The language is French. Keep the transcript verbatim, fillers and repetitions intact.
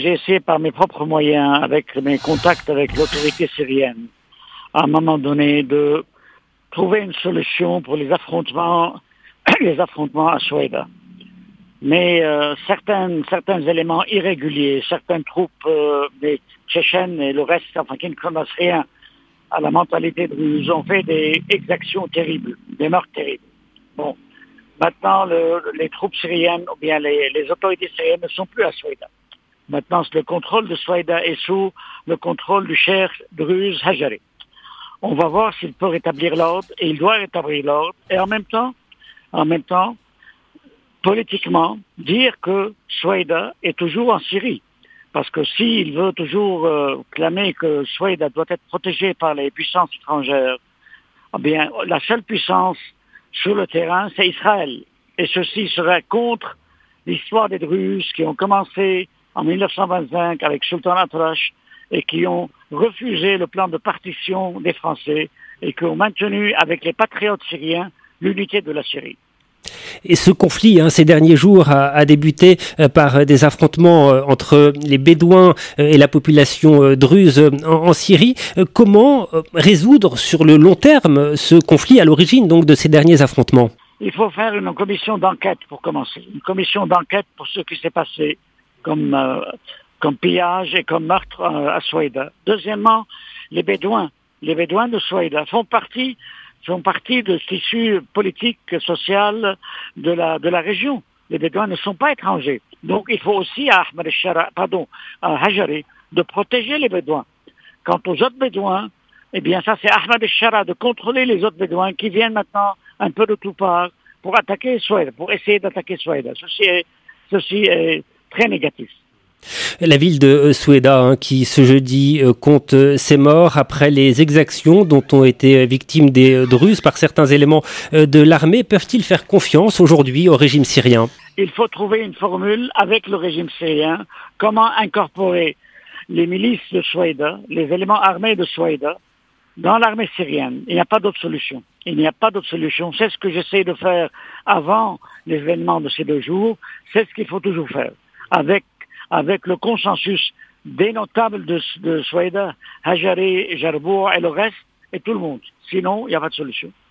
J'ai essayé par mes propres moyens, avec mes contacts avec l'autorité syrienne, à un moment donné, de trouver une solution pour les affrontements, les affrontements à Souaïda. Mais euh, certains, certains éléments irréguliers, certaines troupes euh, des Tchétchènes et le reste, enfin qui ne connaissent rien à la mentalité druze, ont fait des exactions terribles, des meurtres terribles. Bon, maintenant le, les troupes syriennes, ou bien les, les autorités syriennes ne sont plus à Souaïda. Maintenant, le contrôle de Souaïda est sous le contrôle du cheikh druze Hajari. On va voir s'il peut rétablir l'ordre, et il doit rétablir l'ordre, et en même temps, en même temps, politiquement, dire que Souaïda est toujours en Syrie. Parce que s'il veut toujours euh, clamer que Souaïda doit être protégée par les puissances étrangères, eh bien, la seule puissance sur le terrain, c'est Israël. Et ceci serait contre l'histoire des Druzes qui ont commencé en mille neuf cent vingt-cinq avec Sultan Atrash et qui ont refusé le plan de partition des Français et qui ont maintenu avec les patriotes syriens l'unité de la Syrie. Et ce conflit, hein, ces derniers jours, a, a débuté euh, par des affrontements euh, entre les Bédouins euh, et la population euh, druze euh, en, en Syrie. Euh, comment euh, résoudre sur le long terme ce conflit à l'origine donc de ces derniers affrontements ? Il faut faire une commission d'enquête pour commencer. Une commission d'enquête pour ce qui s'est passé comme, euh, comme pillage et comme meurtre euh, à Souaïda. Deuxièmement, les Bédouins, les Bédouins de Souaïda font partie font partie de ce tissu politique, social de la, de la région. Les Bédouins ne sont pas étrangers. Donc il faut aussi à Ahmed el-Shara, pardon, à Hajari, de protéger les Bédouins. Quant aux autres Bédouins, eh bien ça c'est Ahmed el-Shara de contrôler les autres Bédouins qui viennent maintenant un peu de tout part pour attaquer Souaïda, pour essayer d'attaquer Souaïda. Ceci est, ceci est très négatif. La ville de Souaïda, hein, qui ce jeudi euh, compte euh, ses morts après les exactions dont ont été victimes des euh, Druzes par certains éléments euh, de l'armée. Peuvent-ils faire confiance aujourd'hui au régime syrien ? Il faut trouver une formule avec le régime syrien, comment incorporer les milices de Souaïda, les éléments armés de Souaïda, dans l'armée syrienne. Il n'y a pas d'autre solution. Il n'y a pas d'autre solution. C'est ce que j'essaie de faire avant les événements de ces deux jours. C'est ce qu'il faut toujours faire. Avec avec le consensus des notables de, de Souaïda, Hajari, Jarbour et le reste, et tout le monde. Sinon, il n'y a pas de solution.